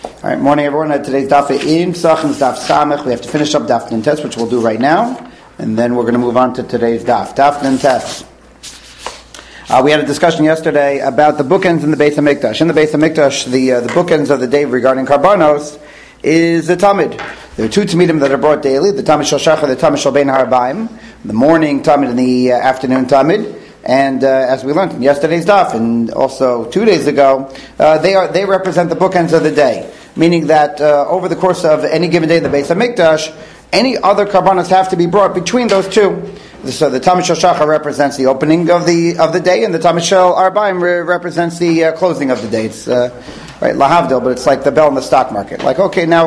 All right, morning everyone. Today's daf in Pesachim is daf Samech. We have to finish up daf Nintes, which we'll do right now, and then we're going to move on to today's daf. Daf Nintes. We had a discussion yesterday about the bookends in the Beis HaMikdash. In the Beis HaMikdash, the bookends of the day regarding Karbanos is the Tamid. There are two Tamidim that are brought daily, the Tamid Shel Shachar, the Tamid Shel Bein Harabayim, the morning Tamid and the afternoon Tamid. And as we learned in yesterday's daf, and also 2 days ago, they represent the bookends of the day. Meaning that over the course of any given day in the Beis HaMikdash, any other karbanos have to be brought between those two. So the Tamid Shel Shachar represents the opening of the day, and the Tamid Shel Arbaim represents the closing of the day. It's right, lahavdil, but it's like the bell in the stock market. Like, okay, now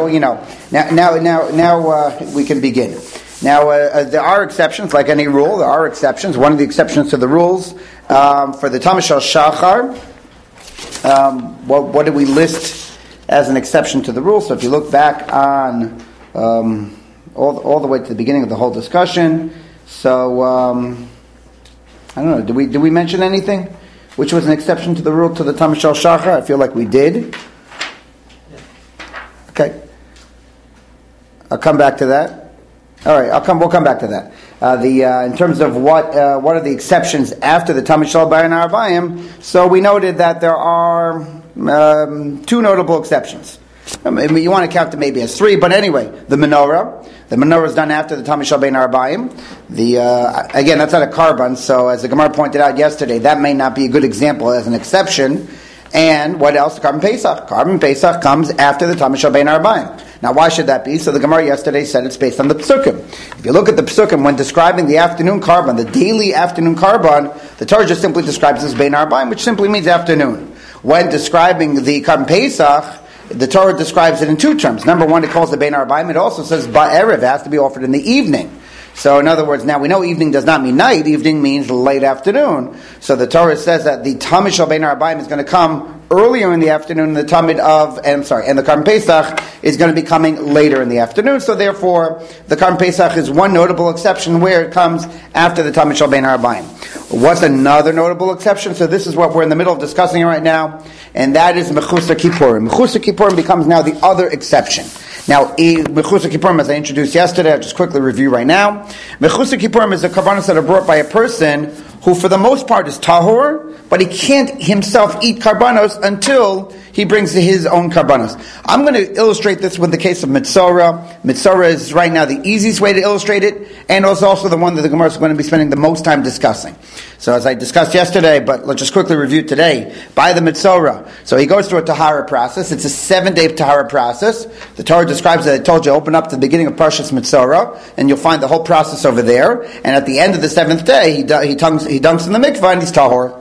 we can begin. Now, there are exceptions, like any rule. There are exceptions. One of the exceptions to the rules for the Tamid Shel Shachar, what did we list as an exception to the rule? So if you look back on all the way to the beginning of the whole discussion, so I don't know. Did we mention anything which was an exception to the rule to the Tamid Shel Shachar? I feel like we did. Okay, I'll come back to that. All right, we'll come back to that. In terms of what are the exceptions after the Tamid Shel Bein Harabayim, so we noted that there are two notable exceptions. You want to count them maybe as three, but anyway, the menorah is done after the Tamid Shel Bein Harabayim. Again, that's not a karban, so as the Gemara pointed out yesterday, that may not be a good example as an exception. And what else? Karban Pesach. Karban Pesach comes after the Tamid Shel Bein Harabayim. Now, why should that be? So the Gemara yesterday said it's based on the Psukim. If you look at the Psukim, when describing the afternoon Karban, the daily afternoon Karban, the Torah just simply describes it as Bein Harabayim, which simply means afternoon. When describing the Karban Pesach, the Torah describes it in two terms. Number one, it calls it Bein Harabayim. It also says Ba'erev, it has to be offered in the evening. So in other words, now we know evening does not mean night. Evening means late afternoon. So the Torah says that the Tamid Shel Bein Harabayim is going to come earlier in the afternoon, and the Karban Pesach is going to be coming later in the afternoon. So therefore, the Karban Pesach is one notable exception where it comes after the Tamid Shel Bein Harabayim. What's another notable exception? So this is what we're in the middle of discussing right now, and that is Mechusar Kippurim. Mechusar Kippurim becomes now the other exception. Now, Mechusar Kippurim, as I introduced yesterday, I'll just quickly review right now. Mechusar Kippurim is the karbanos that are brought by a person who for the most part is tahor, but he can't himself eat karbanos until he brings his own karbanos. I'm going to illustrate this with the case of Mitzorah. Mitzorah is right now the easiest way to illustrate it, and also the one that the Gemara is going to be spending the most time discussing. So as I discussed yesterday, but let's just quickly review today, by the Mitzorah. So he goes through a tahara process. It's a 7-day tahara process. The Torah describes it. I told you, open up to the beginning of Parshas Mitzorah, and you'll find the whole process over there. And at the end of the 7th day, he dunks in the mikvah, and he's tahor.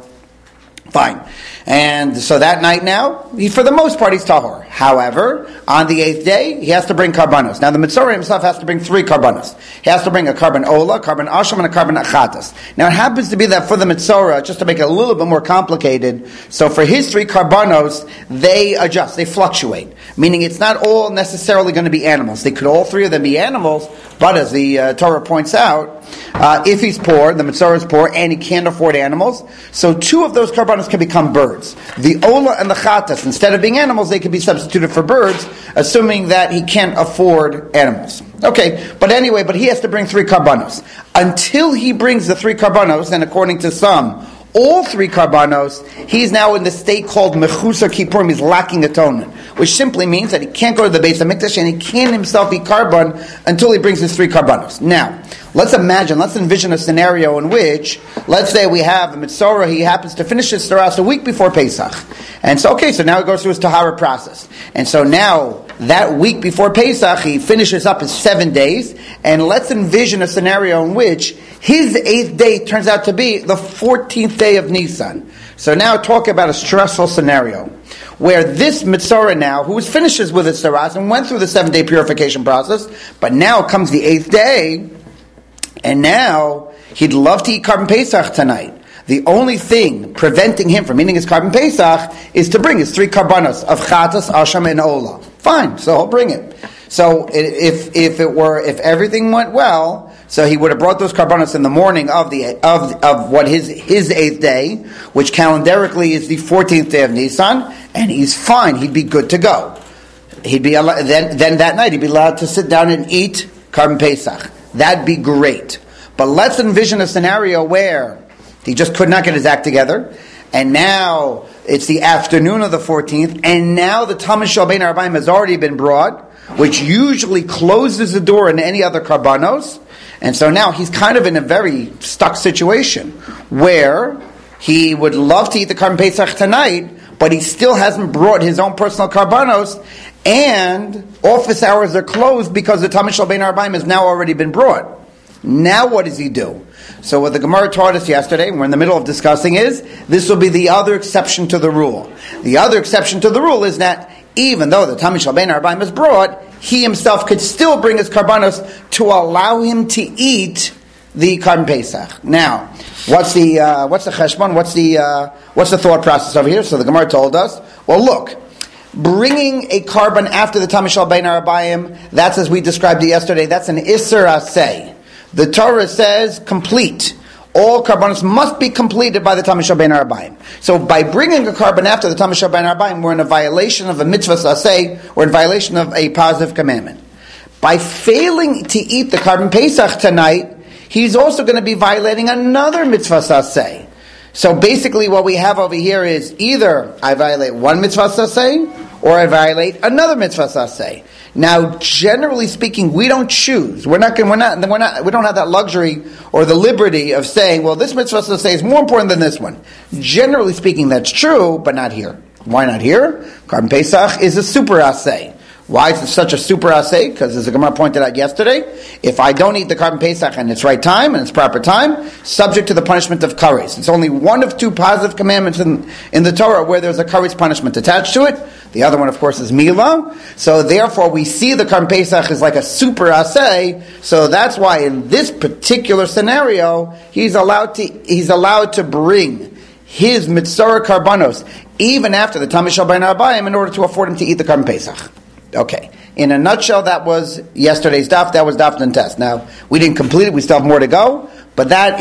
Fine. And so that night now, for the most part, he's tahor. However, on the 8th day, he has to bring karbanos. Now, the Mitzorah himself has to bring 3 karbanos. He has to bring a karban ola, karban asham, and a karban achatas. Now, it happens to be that for the Mitzorah, just to make it a little bit more complicated, so for his 3 karbanos, they adjust, they fluctuate. Meaning it's not all necessarily going to be animals. They could all 3 of them be animals, but as the Torah points out, if he's poor, the Mitzorah is poor, and he can't afford animals, so 2 of those karbanos can become birds. The ola and the chatas, instead of being animals, they can be substituted for birds, assuming that he can't afford animals. Okay, but he has to bring 3 karbanos. Until he brings the 3 karbanos, and according to some, all 3 karbanos, he's now in the state called Mechusar Kippurim, he's lacking atonement, which simply means that he can't go to the Beis HaMikdash and he can't himself eat karban until he brings his 3 karbanos. Now, let's envision a scenario in which, let's say we have a Mitzorah, he happens to finish his taras a week before Pesach. And so now he goes through his tahara process. And so now, that week before Pesach, he finishes up his 7 days, and let's envision a scenario in which his 8th day turns out to be the 14th day of Nisan. So now talk about a stressful scenario, where this Mitzorah now, who finishes with his taras and went through the 7-day purification process, but now comes the 8th day, and now he'd love to eat Karban Pesach tonight. The only thing preventing him from eating his Karban Pesach is to bring his 3 karbanos of chatas, asham, and ola. Fine, so he'll bring it. So if everything went well, so he would have brought those karbanos in the morning of what his 8th day, which calendarically is the 14th day of Nisan, and he's fine. He'd be good to go. he'd be then that night he'd be allowed to sit down and eat Karban Pesach. That'd be great. But let's envision a scenario where he just could not get his act together, and now it's the afternoon of the 14th, and now the Tamid Shel Bein Arbaim has already been brought, which usually closes the door in any other karbanos, and so now he's kind of in a very stuck situation where he would love to eat the Karban Pesach tonight, but he still hasn't brought his own personal karbanos, and office hours are closed because the Tamid Shel Bein Arbaim has now already been brought. Now what does he do? So what the Gemara taught us yesterday, we're in the middle of discussing, is this will be the other exception to the rule. The other exception to the rule is that even though the Tamid Shel Bein Arbaim is brought, he himself could still bring his karbanos to allow him to eat the Karban Pesach. Now, what's the cheshbon? What's the thought process over here? So the Gemara told us, well, look, bringing a karban after the Tamid Shel Bein Arbaim, that's as we described it yesterday, that's an Isser Aseh. The Torah says complete. All karbanos must be completed by the Tamid Shel Bein Arbaim. So by bringing a karban after the Tamid Shel Bein Arbaim, we're in a violation of a mitzvah aseh, or in violation of a positive commandment. By failing to eat the Karban Pesach tonight, he's also going to be violating another mitzvah aseh. So basically what we have over here is either I violate one mitzvah aseh, or I violate another mitzvah aseh. Now, generally speaking, we don't choose. We don't have that luxury or the liberty of saying, well, this mitzvah aseh is more important than this one. Generally speaking, that's true, but not here. Why not here? Karban Pesach is a super aseh. Why is it such a super aseh? Because as the Gemara pointed out yesterday, if I don't eat the Karban Pesach in its right time and its proper time, subject to the punishment of kares. It's only one of two positive commandments in the Torah where there's a kares punishment attached to it. The other one, of course, is Milah. So therefore, we see the Karban Pesach is like a super aseh. So that's why in this particular scenario, he's allowed to bring his mitzvah karbanos even after the Tamid Shel Bein Arbaim in order to afford him to eat the Karban Pesach. Okay. In a nutshell, that was yesterday's daf. That was daf and test. Now, we didn't complete it. We still have more to go. But that's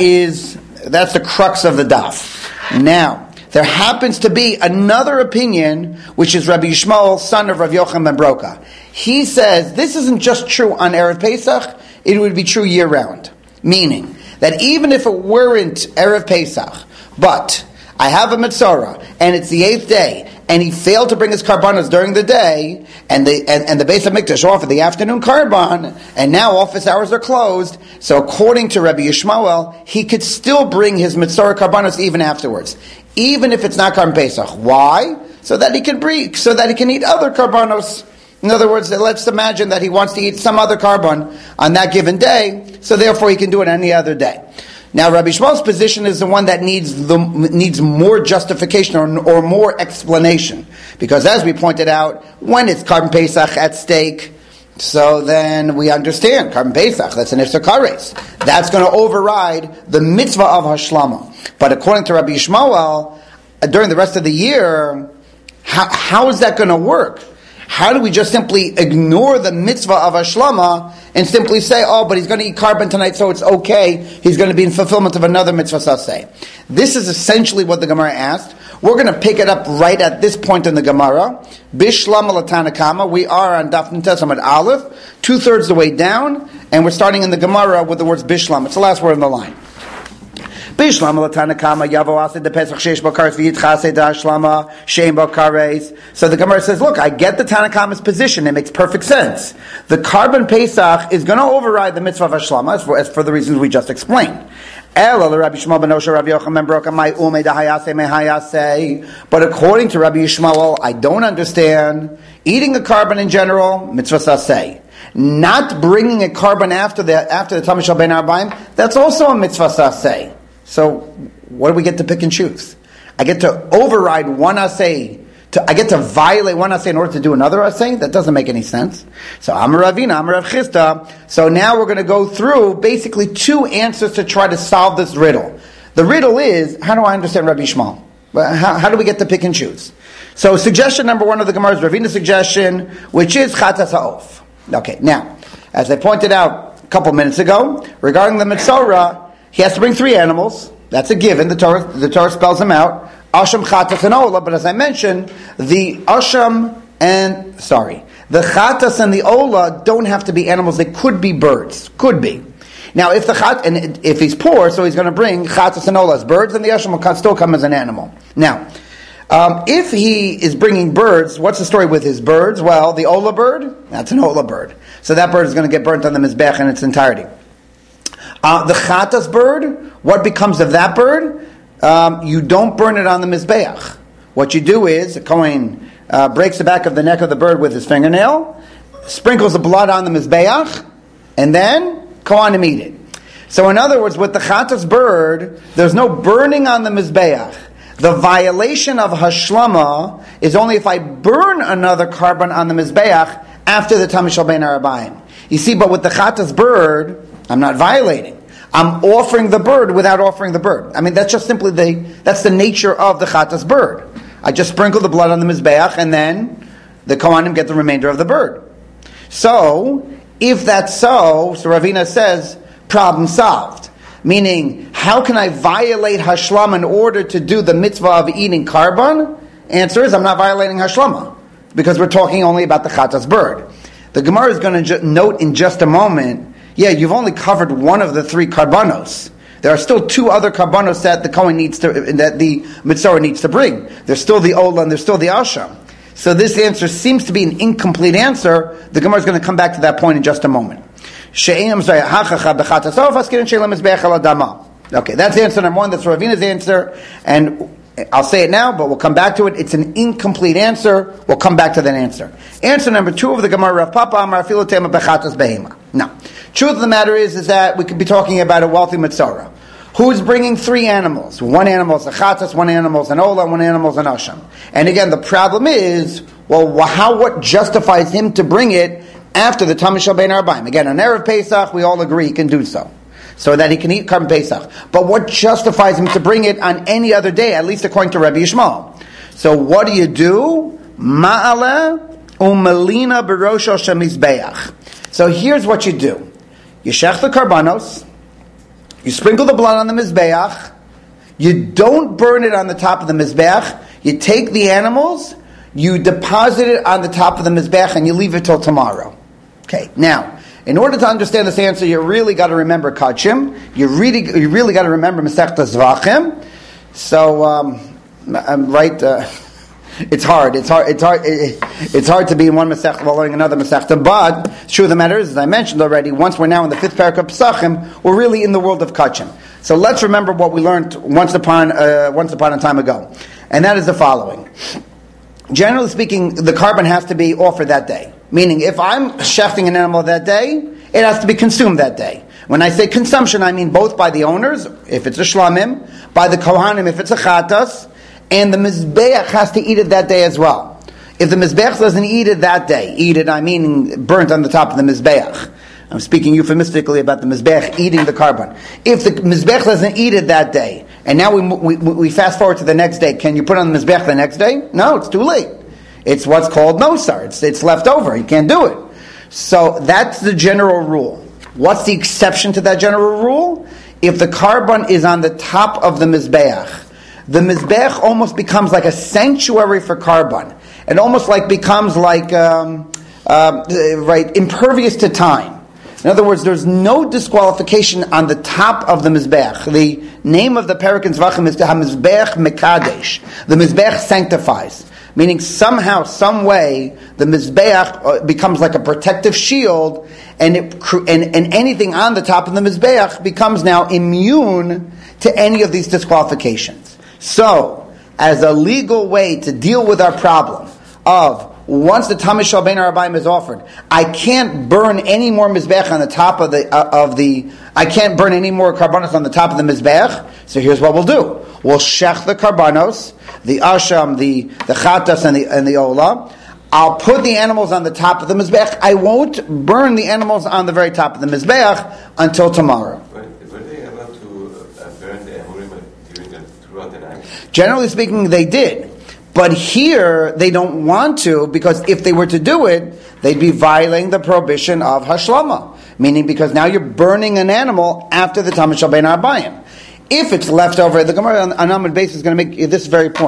the crux of the daf. Now, there happens to be another opinion, which is Rabbi Yishmael, son of Rav Yochanan ben Broka. He says this isn't just true on Erev Pesach, it would be true year-round. Meaning that even if it weren't Erev Pesach, but I have a mitzvah, and it's the 8th day, and he failed to bring his karbanos during the day, and the Beis HaMikdash offered the afternoon karban, and now office hours are closed, so according to Rabbi Yishmael, he could still bring his mitzvah karbanos even afterwards, even if it's not Karban Pesach. Why? So that he can eat other karbanos. In other words, let's imagine that he wants to eat some other karban on that given day, so therefore he can do it any other day. Now, Rabbi Yishmael's position is the one that needs more justification or more explanation. Because as we pointed out, when it's Karban Pesach at stake, so then we understand, Karban Pesach, that's an Ifsar Kares. That's going to override the mitzvah of Hashlama. But according to Rabbi Yishmael, during the rest of the year, how is that going to work? How do we just simply ignore the mitzvah of Hashlama and simply say, oh, but he's going to eat karban tonight, so it's okay. He's going to be in fulfillment of another mitzvah saseh. This is essentially what the Gemara asked. We're going to pick it up right at this point in the Gemara. Bishlam al-Tanakama. We are on Daf Tes Amud Aleph, 2/3 the way down, and we're starting in the Gemara with the words Bishlam. It's the last word in the line. Bishlam al-Tanakama yavo asid de pesach sheish bakares v'yitchase da shlama sheim bakares. So the Gemara says, look, I get the Tanakama's position. It makes perfect sense. The Karban Pesach is going to override the mitzvah of Hashlama as for the reasons we just explained. But according to Rabbi Yishmael, I don't understand. Eating a karban in general, mitzvah saseh. Not bringing a karban after the Tamid Shel Bein Arbaim, that's also a mitzvah saseh. So, what do we get to pick and choose? I get to override one aseh. I get to violate one aseh in order to do another aseh? That doesn't make any sense. So, Amar Ravina, Amar Rav Chisda. So now we're going to go through basically two answers to try to solve this riddle. The riddle is, how do I understand Rabbi Yishmael? How do we get to pick and choose? So, suggestion number one of the Gemara is Ravina's suggestion, which is Chatas Ha'of. Okay, now, as I pointed out a couple minutes ago, regarding the Mitzorah, he has to bring 3 animals. That's a given. The Torah spells them out. Asham, Chatas, and Ola. But as I mentioned, the The chatas and the ola don't have to be animals. They could be birds. Could be. Now, if if he's poor, so he's going to bring chatas and olas, birds, then the asham will still come as an animal. Now, if he is bringing birds, what's the story with his birds? Well, the ola bird, that's an ola bird. So that bird is going to get burnt on the mizbech in its entirety. The chatas bird, what becomes of that bird? You don't burn it on the mizbeach. What you do is, a Kohen breaks the back of the neck of the bird with his fingernail, sprinkles the blood on the mizbeach, and then Kohanim eat it. So in other words, with the chatas bird, there's no burning on the mizbeach. The violation of hashlama is only if I burn another carbon on the mizbeach after the Tam Yishal Bein Harabayim. You see, but with the chatas bird, I'm not violating. I'm offering the bird without offering the bird. I mean, that's just simply that's the nature of the chatas bird. I just sprinkle the blood on the mizbeach, and then the Kohanim get the remainder of the bird. So, if that's so Ravina says, problem solved. Meaning, how can I violate Hashlama in order to do the mitzvah of eating carbon? Answer is, I'm not violating Hashlama, because we're talking only about the chatas bird. The Gemara is going to note in just a moment, you've only covered one of the three karbanos. There are still two other karbanos that the Kohen that the Mitzorah needs to bring. There's still the Ola and there's still the Asham. So this answer seems to be an incomplete answer. The Gemara is going to come back to that point in just a moment. Okay, that's answer number one. That's Ravina's answer. And I'll say it now, but we'll come back to it. It's an incomplete answer. We'll come back to that answer. Answer number two of the Gemara, Rav Papa Amar Filotema Bechatas Behema. Now, truth of the matter is that we could be talking about a wealthy Mitzorah who's bringing three animals. One animal is a chatas, one animal is an ola, one animal is an asham. And again, the problem is, what justifies him to bring it after the Tam Yishal Bein Harabayim? Again, on Erev Pesach, we all agree he can do so that he can eat Karban Pesach. But what justifies him to bring it on any other day, at least according to Rabbi Yishmael? So what do? Ma'ale u'melina b'rosho shemizbeach. So here's what you do. You shech the karbanos, you sprinkle the blood on the mizbeach, you don't burn it on the top of the mizbeach, you take the animals, you deposit it on the top of the mizbeach, and you leave it till tomorrow. Okay, now, in order to understand this answer, you really got to remember Kachim, you really got to remember Masechta Zvachim. So, I'm right. It's hard to be in one Masechta while learning another Masechta. But the truth of the matter is, as I mentioned already, once we're now in the fifth parak of Pesachim, we're really in the world of Kachim. So let's remember what we learned once upon a time ago, and that is the following. Generally speaking, the carbon has to be offered that day. Meaning, if I'm shechting an animal that day, it has to be consumed that day. When I say consumption, I mean both by the owners, if it's a shlamim, by the kohanim, if it's a chatas, and the mizbeach has to eat it that day as well. If the mizbeach doesn't eat it that day, I mean burnt on the top of the mizbeach. I'm speaking euphemistically about the mizbeach eating the carbon. If the mizbeach doesn't eat it that day, and now we fast forward to the next day, can you put on the mizbeach the next day? No, it's too late. It's what's called nosar. It's left over. You can't do it. So that's the general rule. What's the exception to that general rule? If the carbon is on the top of the mizbeach, the mizbeach almost becomes like a sanctuary for carbon. It almost becomes impervious to time. In other words, there's no disqualification on the top of the mizbeach. The name of the parak in Zvachim is the HaMizbeach Mekadesh. The mizbeach sanctifies. Meaning somehow, some way, the mizbeach becomes like a protective shield, and anything on the top of the mizbeach becomes now immune to any of these disqualifications. So, as a legal way to deal with our problem of once the Tam Yishal Bein Harabayim is offered, I can't burn any more mizbeach on the top of the I can't burn any more karbanos on the top of the mizbeach. So here's what we'll do: we'll shech the karbanos, the asham, the chatas, and the ola. I'll put the animals on the top of the mizbeach. I won't burn the animals on the very top of the mizbeach until tomorrow. Were they able to burn the emurim throughout the night? Generally speaking, they did. But here, they don't want to, because if they were to do it, they'd be violating the prohibition of hashlama. Meaning, because now you're burning an animal after the Tam Yishal Bein Harabayim. If it's left over, the Gemara on Amud Beis is going to make this very point.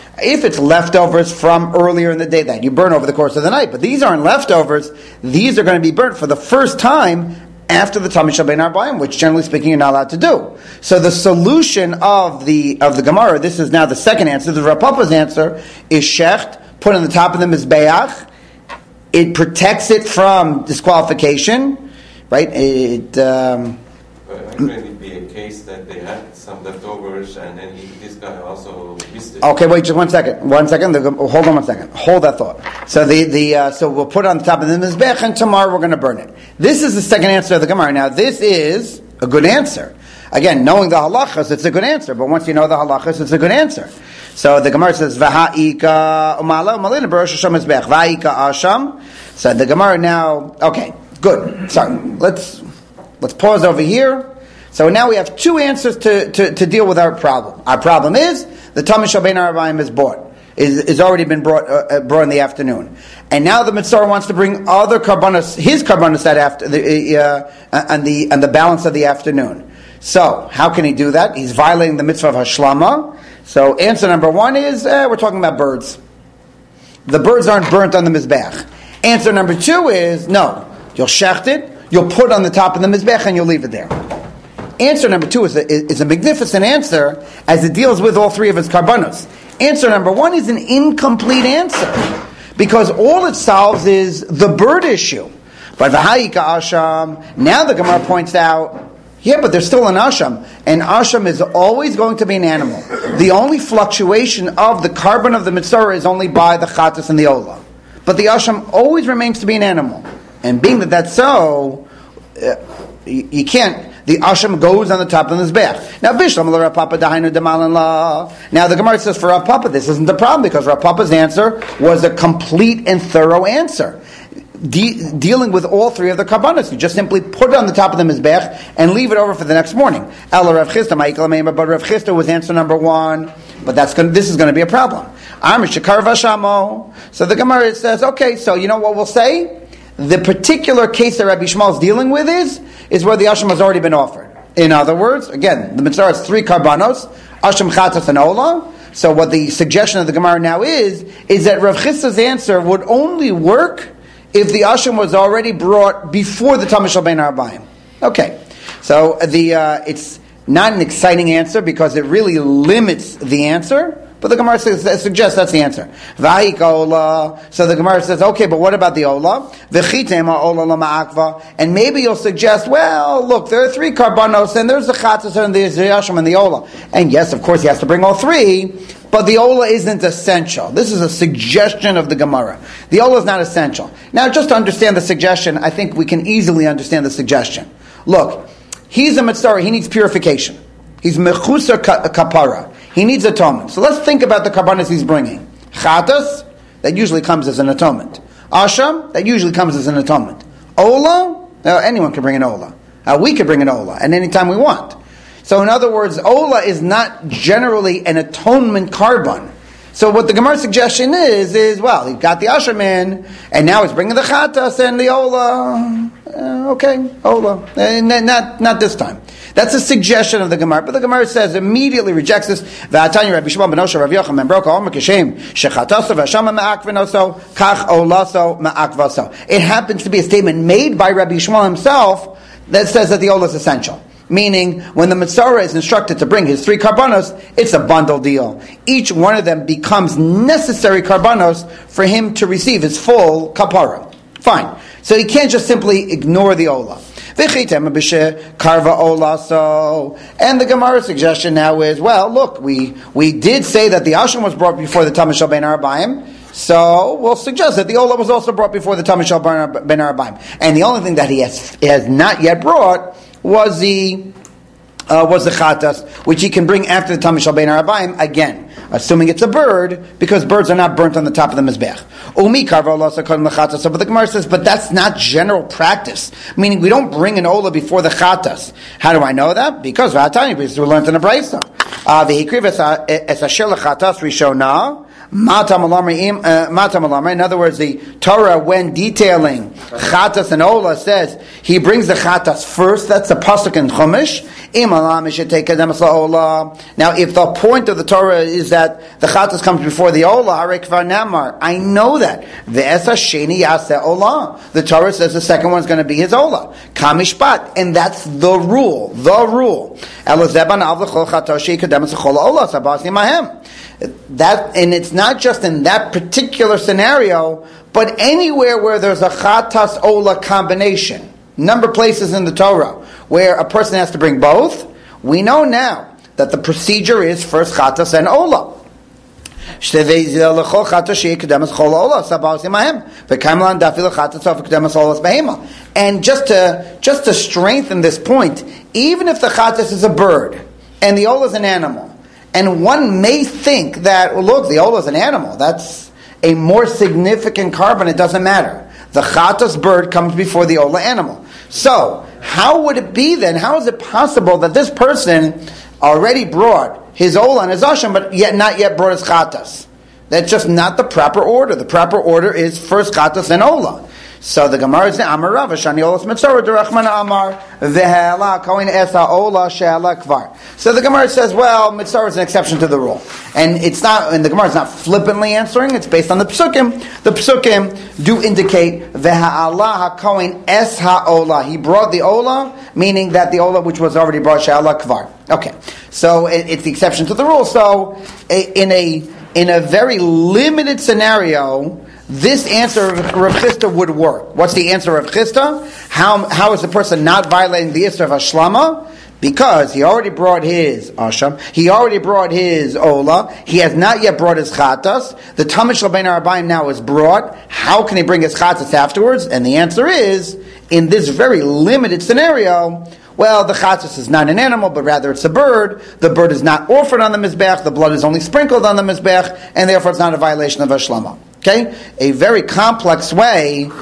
If it's leftovers from earlier in the day, that you burn over the course of the night. But these aren't leftovers. These are going to be burnt for the first time after the Tamid Shel Bein Arbaim, which generally speaking you're not allowed to do. So the solution of the Gemara, this is now the second answer, the Rav Papa's answer, is shecht, put on the top of the Mizbeach. It protects it from disqualification, right? It Could it be a case that they had some leftovers and then this guy also missed it? Okay, wait just 1 second. 1 second. Hold on 1 second. Hold that thought. So so we'll put it on the top of the Mizbech and tomorrow we're going to burn it. This is the second answer of the Gemara. Now this is a good answer. Again, knowing the halachas, it's a good answer. But once you know the halachas, it's a good answer. So the Gemara says, V'ha'ika umala umalina b'rosh Hashem Mizbech. V'ha'ika asham. So the Gemara now, okay, good. Sorry. Let's pause over here. So now we have two answers to deal with our problem. Our problem is the Tamid Shel Bein Arbaim is already been brought in the afternoon, and now the Mitzvah wants to bring other karbanos, his karbanos that after and the balance of the afternoon. So how can he do that? He's violating the mitzvah of Hashlama. So answer number one is we're talking about birds. The birds aren't burnt on the Mizbeach. Answer number two is no. You'll shecht it. You'll put on the top of the Mizbech and you'll leave it there. Answer number two is a magnificent answer as it deals with all three of its karbanos. Answer number one is an incomplete answer because all it solves is the bird issue. But v'ha'ika asham, now the Gemara points out, yeah, but there's still an asham. And asham is always going to be an animal. The only fluctuation of the carbon of the mitzvah is only by the chatas and the olah. But the asham always remains to be an animal. And being that that's so, you can't. The asham goes on the top of the mizbeach. Now, Bishlam Rav Papa Dahainu Demalan La. Now, the Gemara says for Rav Papa, this isn't the problem because Rav Papa's answer was a complete and thorough answer, dealing with all three of the karbanos. You just simply put it on the top of the mizbeach and leave it over for the next morning. Ela Rav Chisda Ma'ikal Meimer, but Rav Chisda was answer number one. But this is going to be a problem. Amr Shekar Vashamo. So the Gemara says, okay, so you know what we'll say? The particular case that Rabbi Shmuel is dealing with is where the asham has already been offered. In other words, again, the mitzvah has three karbanos, asham, chatas, and olah. So what the suggestion of the Gemara now is that Rav Chisda's answer would only work if the asham was already brought before the Tamid Shel Bein Arbaim. Okay, so it's not an exciting answer because it really limits the answer. But the Gemara suggests that's the answer. V'ha'ika ola. So the Gemara says, okay, but what about the ola? V'chitem ha'ola l'ma'akva. And maybe you'll suggest, well, look, there are three karbanos, and there's the chatzas, and there's the yasham, and the ola. And yes, of course, he has to bring all three, but the ola isn't essential. This is a suggestion of the Gemara. The ola is not essential. Now, just to understand the suggestion, I think we can easily understand the suggestion. Look, he's a mitzvah, he needs purification. He's mechusar kapara. He needs atonement. So let's think about the karbanos he's bringing. Chatas, that usually comes as an atonement. Asham, that usually comes as an atonement. Ola, anyone can bring an ola. We can bring an ola, and anytime we want. So in other words, ola is not generally an atonement carbon. So what the Gemara suggestion is well, he got the asham in, and now he's bringing the chatas and the ola. Okay, ola. Not this time. That's a suggestion of the Gemara, but the Gemara says immediately rejects this. V'atanya Rabbi Shimon ben Osher Rav Yochanan ben Broka Omer Kishem Shechataso v'Hashama Ma'akvenoso Kach Olaso Ma'akvaso. It happens to be a statement made by Rabbi Shimon himself that says that the ola is essential. Meaning, when the Mitzvah is instructed to bring his three karbanos, it's a bundle deal. Each one of them becomes necessary karbanos for him to receive his full kapara. Fine. So he can't just simply ignore the ola. And the Gemara suggestion now is, well, look, we did say that the asham was brought before the Tamid Shel Bein Arbaim, so we'll suggest that the ola was also brought before the Tamid Shel Bein Arbaim. And the only thing that he has not yet brought was the chatas, which he can bring after the Tamid Shel Bein Arbaim, again, assuming it's a bird, because birds are not burnt on the top of the mizbech. But the Gemara says, but that's not general practice. Meaning, we don't bring an ola before the chatas. How do I know that? Because we learned in the Brayso. In other words, the Torah, when detailing chatas and ola, says he brings the chatas first. That's the pasuk in Chumash. Now, if the point of the Torah is that the chatas comes before the olah, I know that. The Torah says the second one is going to be his olah. Kamishpat. And that's the rule. The rule. That, and it's not just in that particular scenario, but anywhere where there's a chatas olah combination. Number of places in the Torah where a person has to bring both. We know now that the procedure is first chatas and olah. And just to strengthen this point, even if the chatas is a bird and the olah is an animal, and one may think that, well, look, the olah is an animal, that's a more significant carbon, it doesn't matter. The chatas bird comes before the olah animal. So, how would it be then? How is it possible that this person already brought his olah and his asham, but yet not yet brought his chatas? That's just not the proper order. The proper order is first chatas and olah. So the Gemara is Amar Rav Shani Olas Mitzorah Derachmana Amar Vehela Kohen Esa Ola She'ala Kvar. So the Gemara says, well, Mitzorah is an exception to the rule, and it's not. And the Gemara is not flippantly answering; it's based on the Psukim. The Psukim do indicate Vehala HaKohen Es HaOla. He brought the Ola, meaning that the Ola which was already brought She'ala Kvar. Okay, so it's the exception to the rule. So in a very limited scenario, this answer of Rav Chisda would work. What's the answer of Chisda? How is the person not violating the Isser of Hashlama? Because he already brought his Asham, he already brought his Ola, he has not yet brought his Chatas, the Talmud Shel Bein Arbaim now is brought, how can he bring his Chatas afterwards? And the answer is, in this very limited scenario, well, the chatzis is not an animal, but rather it's a bird. The bird is not offered on the mizbech. The blood is only sprinkled on the mizbech, and therefore it's not a violation of Hashlama. Okay? A very complex way,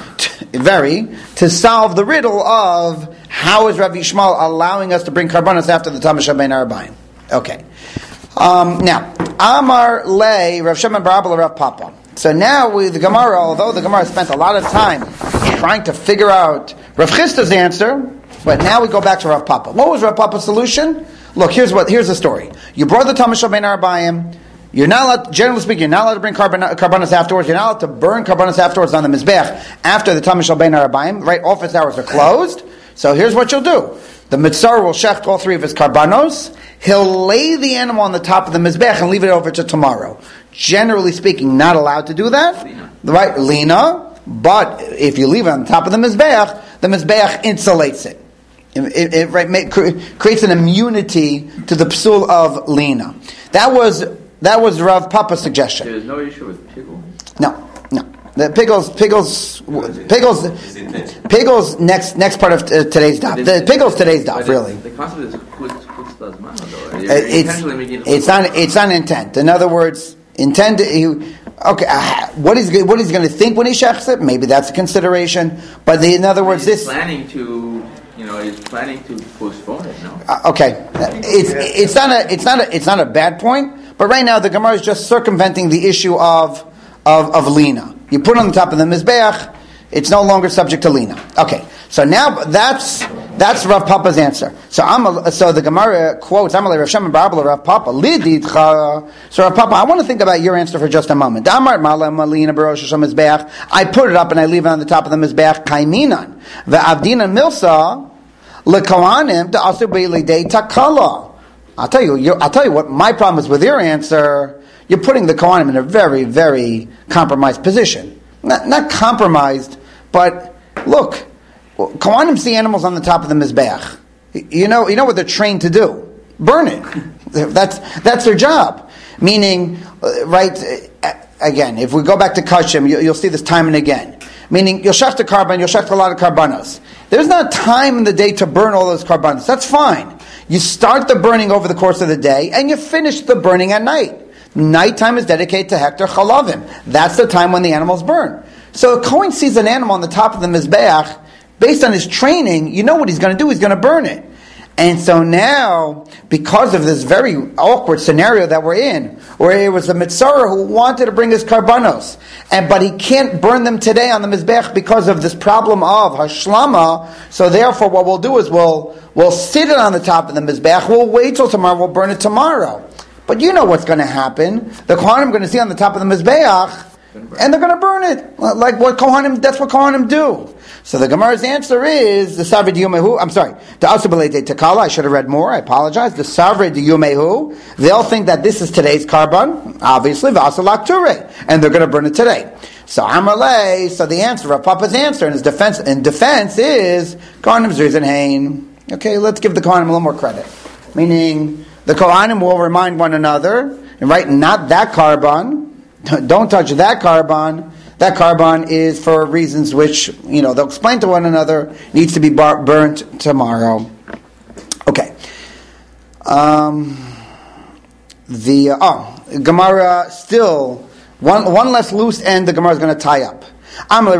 to solve the riddle of how is Rabbi Yishmael allowing us to bring karbanos after the Talmud Shel Bein Arbaim. Okay. Now, Amar Le, Rav Shimon bar Abba Rav Papa. So now with the Gemara, although the Gemara spent a lot of time trying to figure out Rav Chisda's answer, but now we go back to Rav Papa. What was Rav Papa's solution? Look, here's the story. You brought the Talmud Shel Bein Arbaim. You're not allowed, generally speaking, you're not allowed to bring karbanos afterwards. You're not allowed to burn karbanos afterwards on the mizbech after the Talmud Shel Bein Arbaim. Right, office hours are closed. So here's what you'll do: the mitzvah will shecht all three of his karbanos. He'll lay the animal on the top of the mizbech and leave it over to tomorrow. Generally speaking, not allowed to do that. Right, lina. But if you leave it on the top of the mizbech insulates it. It creates an immunity to the psul of lina. That was Rav Papa's suggestion. There's no issue with pickle? No. The pickles next part of today's daf. The pickles today's daf, really. The concept is chutzpah zman, though. It's not intent. In other words, intent. What he's going to think when he shechs it? Maybe that's a consideration. But in other words, he's planning to postpone it. No. Okay, it's not a bad point. But right now the Gemara is just circumventing the issue of lina. You put it on the top of the mizbeach, it's no longer subject to lina. Okay, so now that's Rav Papa's answer. So the Gemara quotes Amalei Rav Shimon bar Abba Rav Papa lididcha. So Rav Papa, I want to think about your answer for just a moment. I put it up and I leave it on the top of the mizbeach kaiminan ve'avdinan milsa lekohanim de'asu be'lidei takala. I'll tell you what my problem is with your answer. You're putting the Kohanim in a very, very compromised position. Not compromised, but look, Kohanim see animals on the top of the Mizbeach. You know what they're trained to do. Burn it. That's their job. Meaning, again, if we go back to Kashim, you'll see this time and again. Meaning, you'll shech the carbon, you'll shech a lot of karbanos. There's not time in the day to burn all those karbanos. That's fine. You start the burning over the course of the day, and you finish the burning at night. Nighttime is dedicated to Hektar Chalavim. That's the time when the animals burn. So a Kohen sees an animal on the top of the Mizbeach, based on his training, you know what he's going to do, he's going to burn it. And so now, because of this very awkward scenario that we're in, where it was a Mitzorah who wanted to bring his karbanos, but he can't burn them today on the Mizbech because of this problem of Hashlama, so therefore what we'll do is we'll sit it on the top of the Mizbech, we'll wait till tomorrow, we'll burn it tomorrow. But you know what's going to happen. The Kohanim are going to sit on the top of the Mizbeach, and they're going to burn it. Like what Kohanim, that's what Kohanim do. So the Gemara's answer is, the Savre Diyumehu, I'm sorry, the Asubelete Tekala, I should have read more, I apologize. The Savre Diyumehu, they'll think that this is today's karban, obviously, Vasalak Ture, and they're going to burn it today. So Amalei, so the answer, Rav Papa's answer in defense is, Kohanim Zrizan Hain. Okay, let's give the Kohanim a little more credit. Meaning, the Kohanim will remind one another, and right, not that karban, don't touch that karban. That karban is for reasons which, they'll explain to one another, needs to be burnt tomorrow. Okay. Gemara still, one less loose end the Gemara is going to tie up. The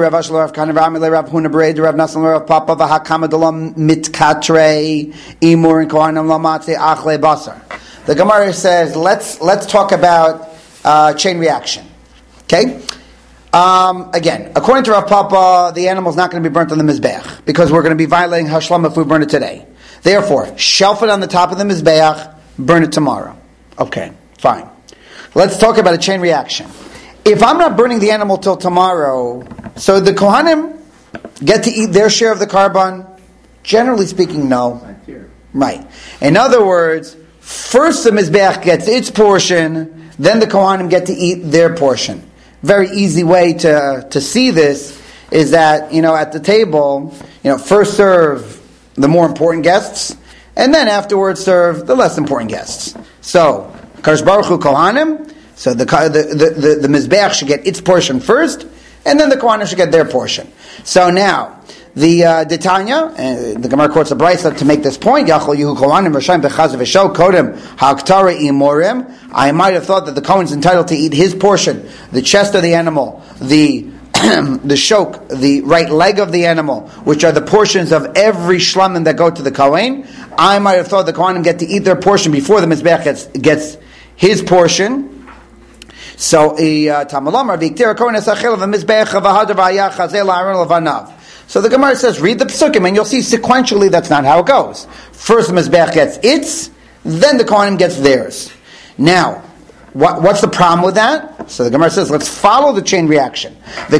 Gemara says, let's talk about chain reaction. Okay? Again, according to Rav Papa, the animal is not going to be burnt on the Mizbeach because we're going to be violating Hashlam if we burn it today. Therefore, shelf it on the top of the Mizbeach, burn it tomorrow. Okay, fine. Let's talk about a chain reaction. If I'm not burning the animal till tomorrow, so the Kohanim get to eat their share of the karban? Generally speaking, no. Right. In other words, first the Mizbeach gets its portion, then the Kohanim get to eat their portion. Very easy way to see this is that, at the table, first serve the more important guests, and then afterwards serve the less important guests. So, Kadosh Baruch Hu Kohanim, so the Mizbeach should get its portion first, and then the Kohanim should get their portion. So now, the Tanya, the Gemara quotes a Brisa to make this point. Yachol Yehu Kohanim Rashayim Bechaz V'Shol Kodem Ha'Aktara Imorim. I might have thought that the Kohen's entitled to eat his portion, the chest of the animal, the shok, the right leg of the animal, which are the portions of every shlamim that go to the Kohen. I might have thought the Kohanim get to eat their portion before the Mizbeach gets his portion. So, Tamalamar V'Iktir Kohen Esachel V'Mizbeach V'Hadav V'Ayach Chazel Aaron Levanav. So the Gemara says, read the Psukim, and you'll see sequentially that's not how it goes. First the Mizbeach gets its, then the Kohanim gets theirs. Now, what's the problem with that? So the Gemara says, let's follow the chain reaction.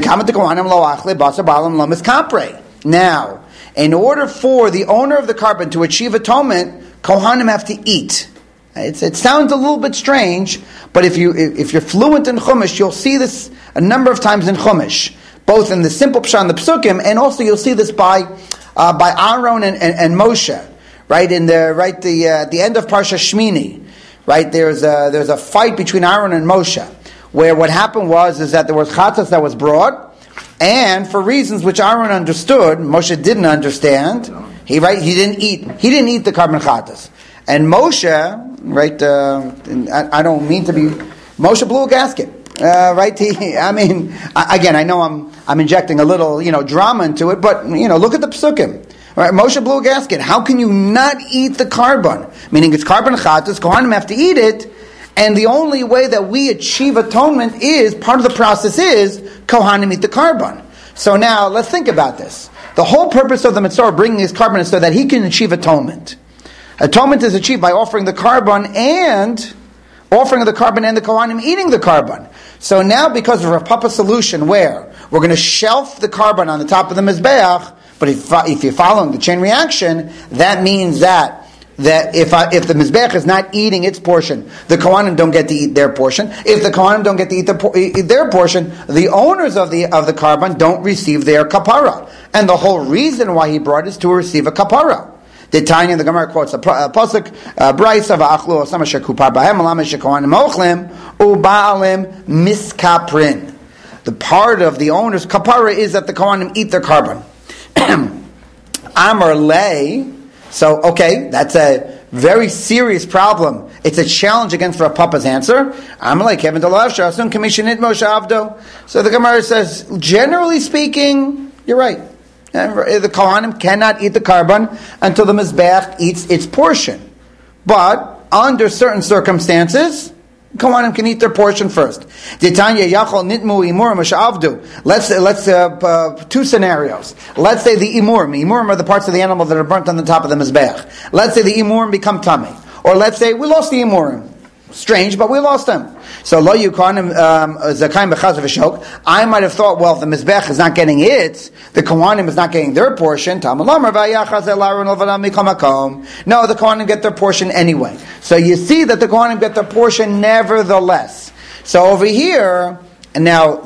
Now, in order for the owner of the karban to achieve atonement, Kohanim have to eat. It sounds a little bit strange, but if you're fluent in Chumash, you'll see this a number of times in Chumash. Both in the simple pshat and the psukim, and also you'll see this by Aaron and Moshe, right? At the end of Parsha Shmini, right? There's a fight between Aaron and Moshe, where what happened is that there was chatas that was brought, and for reasons which Aaron understood, Moshe didn't understand. He didn't eat the karban chatas, and Moshe, right? I don't mean to be. Moshe blew a gasket. Right? Again, I know I'm injecting a little, drama into it, but, look at the psukim. Right? Moshe blew a gasket. How can you not eat the karban? Meaning it's karban chatas, Kohanim have to eat it, and the only way that we achieve atonement is, part of the process is, Kohanim eat the karban. So now, let's think about this. The whole purpose of the Mitzvah bringing his karban is so that he can achieve atonement. Atonement is achieved by offering the karban and the Kohanim eating the karban. So now, because of Rav Papa's solution, where we're going to shelf the karban on the top of the Mizbeach, but if you're following the chain reaction, that means that if the Mizbeach is not eating its portion, the Kohanim don't get to eat their portion. If the Kohanim don't get to eat their portion, the owners of the karban don't receive their kapara. And the whole reason why he brought is to receive a kapara. The Tanya, the Gemara quotes a pasuk, Brisa va'achlu osama shekupar b'hem alama shekohanim ochlim u'ba'alim miskaprin. The part of the owner's kapara is that the Kohanim eat their karban. Amar lei. So, okay, that's a very serious problem. It's a challenge against Rav Papa's answer. Amar lei kevin dalav shasun commissioned Moshe avdo. So the Gemara says, generally speaking, you're right. The Kohanim cannot eat the Karban until the Mizbeach eats its portion. But under certain circumstances, Kohanim can eat their portion first. Let's two scenarios. Let's say the imurim are the parts of the animal that are burnt on the top of the Mizbeach. Let's say the imurim become tamei. Or let's say we lost the imurim. Strange, but we lost them. So lo yukonim zakayim b'chaz v'shok. I might have thought, well, if the mizbech is not getting it, the kohanim is not getting their portion. No, the kohanim get their portion anyway. So you see that the kohanim get their portion nevertheless. So over here, and now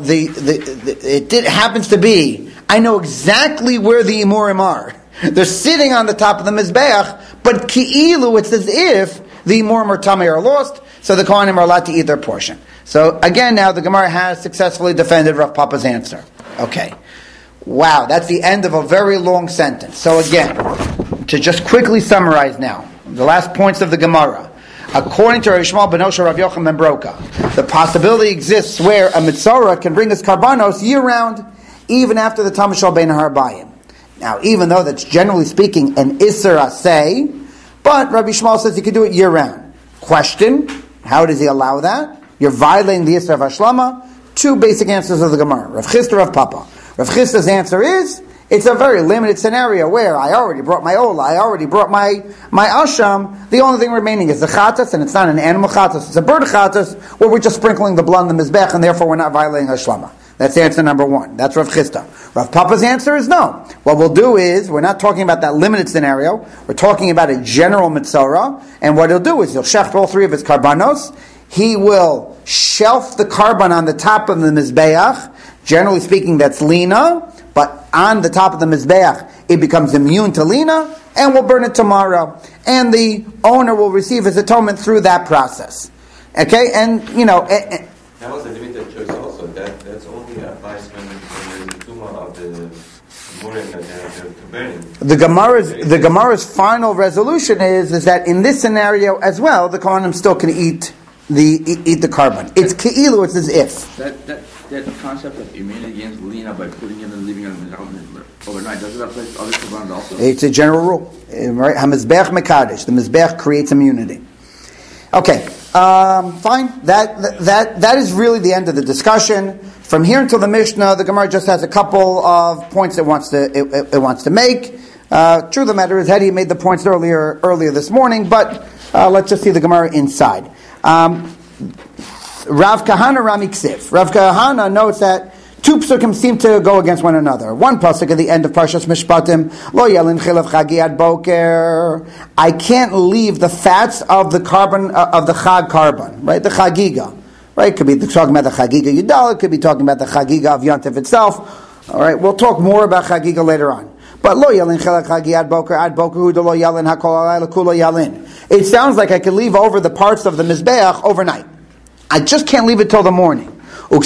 it happens to be, I know exactly where the imurim are. They're sitting on the top of the mizbeach, but ki'ilu, it's as if the imurim or tamei are lost. So the Kohanim are allowed to eat their portion. So again, now the Gemara has successfully defended Rav Papa's answer. Okay. Wow, that's the end of a very long sentence. So again, to just quickly summarize now, the last points of the Gemara. According to Rav Yishmael ben Osher, Rav Yochanan ben Broka, the possibility exists where a Mitzorah can bring his karbanos year-round, even after the Tam Shel Bein HaArbayim. Now, even though that's generally speaking an Isser Aseh, but Rabbi Yishmael says you can do it year-round. Question: how does he allow that? You're violating the Yisra of Hashlama. Two basic answers of the Gemara. Rav Chisda, Rav Papa. Rav Chisda's answer is, it's a very limited scenario where I already brought my Ola, I already brought my Asham. The only thing remaining is the Chatas, and it's not an animal Chatas, it's a bird Chatas, where we're just sprinkling the blood in the Mizbech, and therefore we're not violating Hashlama. That's answer number one. That's Rav Chisda. Rav Papa's answer is no. What we'll do is, we're not talking about that limited scenario, we're talking about a general Mitzorah, and what he'll do is, he'll shecht all three of his karbanos, he will shelf the karban on the top of the Mizbeach, generally speaking that's Lina, but on the top of the Mizbeach, it becomes immune to Lina, and we'll burn it tomorrow. And the owner will receive his atonement through that process. Okay, and that was a limited choice also. That's only advice when there's a tumor of the murim that they're burning. The Gemara's final resolution is that in this scenario as well, the Kohanim still can eat the carbon. It's ke'ilu, it's as if. That concept of immunity against Lina by putting it and leaving it overnight, does it apply to other Korban also? It's a general rule. Right? HaMizbech Mekadesh. The Mizbech creates immunity. Okay, fine. That is really the end of the discussion. From here until the Mishnah, the Gemara just has a couple of points it wants to make. True of the matter is, Hedi made the points earlier this morning, but let's just see the Gemara inside. Rav Kahana Rami Ksiv. Rav Kahana notes that two psukim seem to go against one another. One pasuk at the end of Parshas Mishpatim, Lo yelin chilav chagi ad boker. I can't leave the fats of the carbon of the chag carbon, right? The chagiga, right? Could be talking about the chagiga Yudal. It could be talking about the chagiga of Yontif itself. All right, we'll talk more about chagiga later on. But lo yalin chilav chagi ad boker hu de lo yalin hakol alayla kulo yalin. It sounds like I could leave over the parts of the mizbeach overnight. I just can't leave it till the morning. On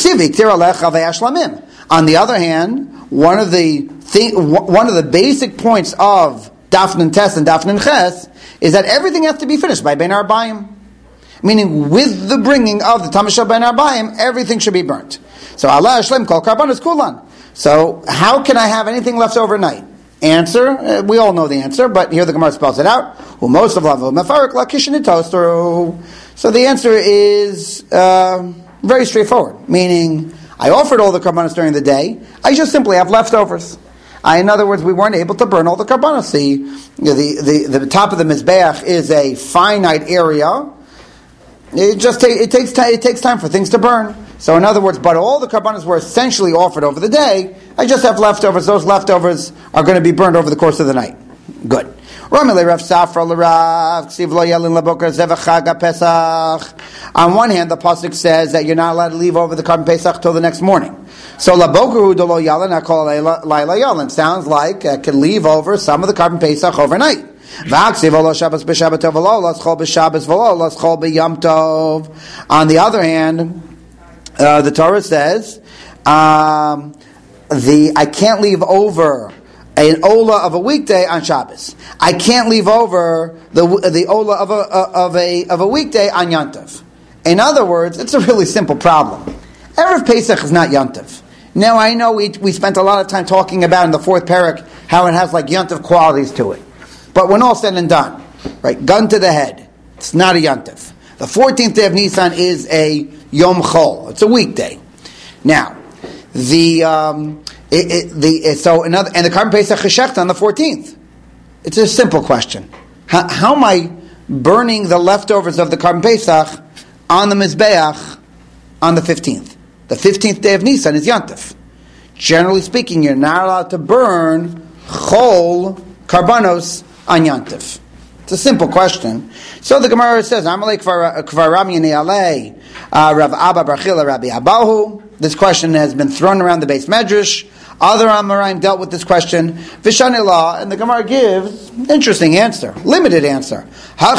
the other hand, one of the basic points of Dafnin Tes and Dafnin Ches is that everything has to be finished by Bein Arbayim. Meaning, with the bringing of the Tamashah Bein Arbayim, everything should be burnt. So Allah Hashem Kol Karbanos Kulan. So how can I have anything left overnight? Answer, we all know the answer, but here the Gemara spells it out. So the answer is very straightforward, meaning I offered all the karbanos during the day, I just simply have leftovers. In other words, we weren't able to burn all the karbanos. The top of the mizbeach is a finite area. It takes time for things to burn. So in other words, but all the karbanos were essentially offered over the day. I just have leftovers. Those leftovers are going to be burned over the course of the night. Good. On one hand, the pasuk says that you're not allowed to leave over the carbon pesach till the next morning. So sounds like I can leave over some of the carbon pesach overnight. On the other hand, the Torah says I can't leave over an Ola of a weekday on Shabbos. I can't leave over the Ola of a weekday on Yontif. In other words, it's a really simple problem. Erev Pesach is not Yontif. Now I know we spent a lot of time talking about in the fourth parak how it has like Yontif qualities to it. But when all said and done, right, gun to the head, it's not a Yontif. The 14th day of Nisan is a Yom Chol. It's a weekday. Now, the Karban Pesach is Shechta on the 14th. It's a simple question. How am I burning the leftovers of the Karban Pesach on the Mizbeach on the 15th? The 15th day of Nisan is Yontif. Generally speaking, you're not allowed to burn Chol Karbanos on Yontif. It's a simple question. So the Gemara says, Amalei Kvar Rami Ne'alei Rav Abba Barchila Rabbi Abahu. This question has been thrown around the base medrash. Other Amoraim dealt with this question. Vishanillah, and the Gemara gives interesting answer, limited answer. So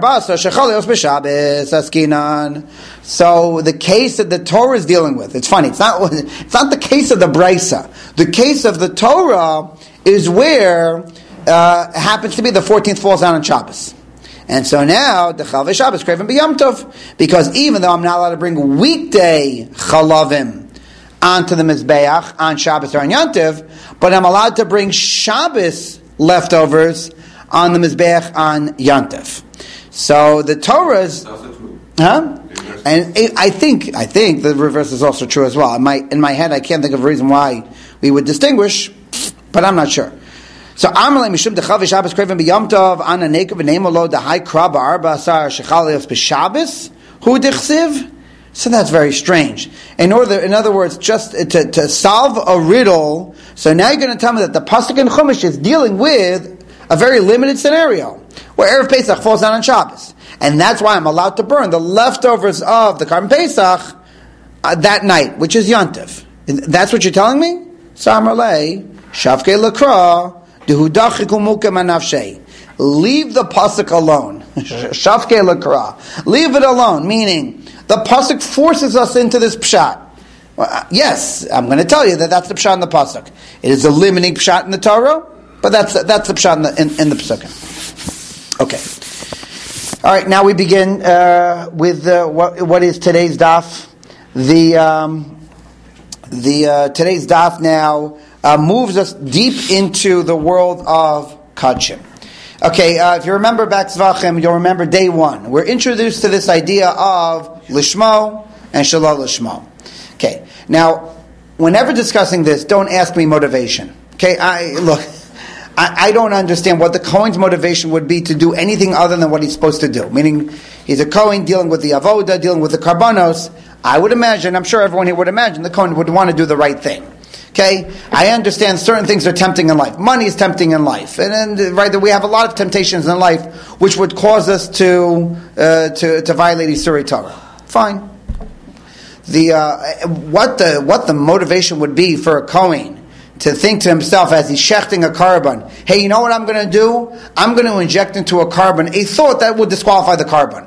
the case that the Torah is dealing with, it's funny, it's not the case of the Brisa. The case of the Torah is where happens to be the 14th falls down on Shabbos. And so now, the Chalvei Shabbos craven b'Yom Tov, because even though I'm not allowed to bring weekday chalavim onto the Mizbeach on Shabbos or on Yom Tov, but I'm allowed to bring Shabbos leftovers on the Mizbeach on Yom Tov. So the Torah's... Huh? And I think the reverse is also true as well. In my head, I can't think of a reason why we would distinguish, but I'm not sure. So Amalei Mishum Dechav Shabbos Kraven BeYom Tov Ana Nekav V'Neimolo Dahai Krab Arba Asar Shechalios BeShabbos Hu Dichsiv. So that's very strange. In other words, just to solve a riddle. So now you're going to tell me that the pasuk in Chumash is dealing with a very limited scenario where Erev Pesach falls down on Shabbos, and that's why I'm allowed to burn the leftovers of the Karban Pesach that night, which is Yontif. That's what you're telling me? So Amalei Shavkei Lakra. Leave the pasuk alone. Shavkei l'kra. Leave it alone. Meaning, the pasuk forces us into this pshat. Well, yes, I'm going to tell you that's the pshat in the pasuk. It is a limiting pshat in the Torah, but that's the pshat in the pasuk. Okay. All right. Now we begin with what is today's daf. Today's daf now moves us deep into the world of Kadshim. Okay, if you remember back Zvachim, you'll remember day one. We're introduced to this idea of Lishmo and Shalal Lishmo. Okay, now, whenever discussing this, don't ask me motivation. Okay, I don't understand what the Kohen's motivation would be to do anything other than what he's supposed to do. Meaning, he's a Kohen dealing with the Avoda, dealing with the Karbanos. I would imagine, I'm sure everyone here would imagine, the Kohen would want to do the right thing. Okay, I understand certain things are tempting in life. Money is tempting in life, and right, we have a lot of temptations in life which would cause us to violate Isurei Torah. Fine. What the motivation would be for a Kohen to think to himself as he's shechting a carbon, hey, you know what I'm going to do? I'm going to inject into a carbon a thought that would disqualify the carbon.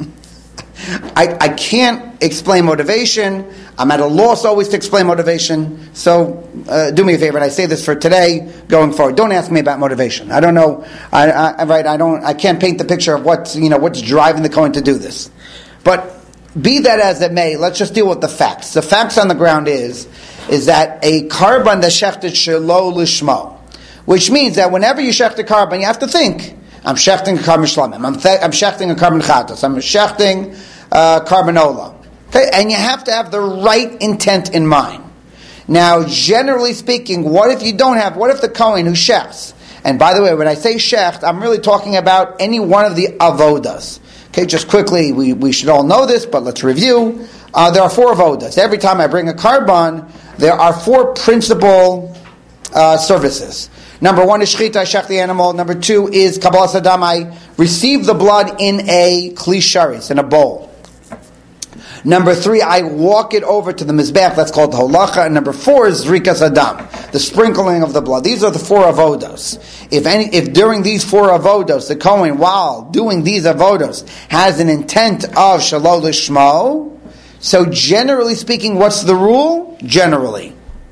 I can't explain motivation. I'm at a loss always to explain motivation. So do me a favor, and I say this for today, going forward. Don't ask me about motivation. I don't know. I can't paint the picture of what's driving the Kohen to do this. But be that as it may, let's just deal with the facts. The facts on the ground is that a carbon that shechted shelo lishmo, which means that whenever you shecht a carbon, you have to think, I'm shechting a carbon shlamim, I'm shechting a carbon chatos, I'm shechting carbanola. Okay, and you have to have the right intent in mind. Now, generally speaking, what if the Kohen who shechts, and by the way, when I say shecht, I'm really talking about any one of the avodas. Okay, just quickly, we should all know this, but let's review. There are 4 avodas. Every time I bring a carbon, there are 4 principal services. Number 1 is shechita, I shech the animal. Number 2 is kabbalas hadam, I receive the blood in a kli sharis, in a bowl. Number 3, I walk it over to the mizbeach, that's called the holacha. And number 4 is zrikas hadam, the sprinkling of the blood. These are the 4 avodos. If during these 4 avodos, the Kohen, while doing these avodos, has an intent of shalol lishmo, so generally speaking, what's the rule? Generally.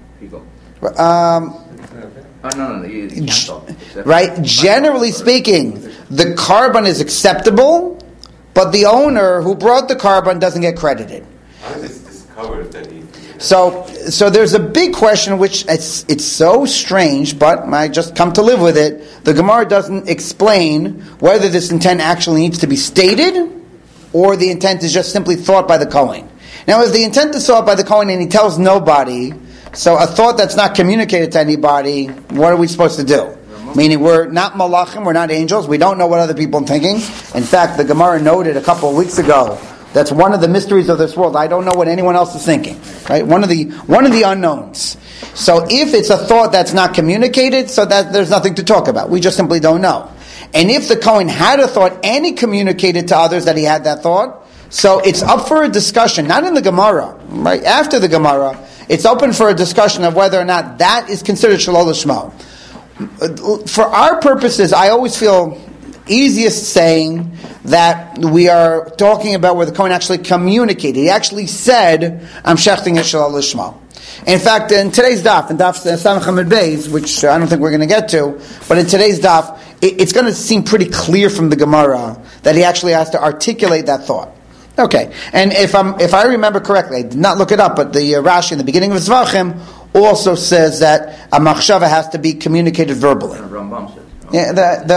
Right? Generally speaking, the carbon is acceptable, but the owner who brought the carbon doesn't get credited. How is it discovered that he So there's a big question, which it's so strange, but I just come to live with it. The Gemara doesn't explain whether this intent actually needs to be stated, or the intent is just simply thought by the Kohen. Now, if the intent is thought by the Kohen and he tells nobody, so a thought that's not communicated to anybody, what are we supposed to do? Meaning we're not malachim, we're not angels, we don't know what other people are thinking. In fact, the Gemara noted a couple of weeks ago, that's one of the mysteries of this world. I don't know what anyone else is thinking. Right? One of the unknowns. So if it's a thought that's not communicated, so that there's nothing to talk about. We just simply don't know. And if the Kohen had a thought and he communicated to others that he had that thought, so it's up for a discussion, not in the Gemara, right? After the Gemara, it's open for a discussion of whether or not that is considered shalol lishmo. For our purposes, I always feel easiest saying that we are talking about where the Kohen actually communicated. He actually said, I'm shechting it shalol lishmo. In fact, in today's daf, in daf Samach Hamid Beis, which I don't think we're going to get to, but in today's daf, it's going to seem pretty clear from the Gemara that he actually has to articulate that thought. Okay, and if I remember correctly, I did not look it up, but the Rashi in the beginning of Zvachim also says that a machshava has to be communicated verbally. Rambam says. Yeah,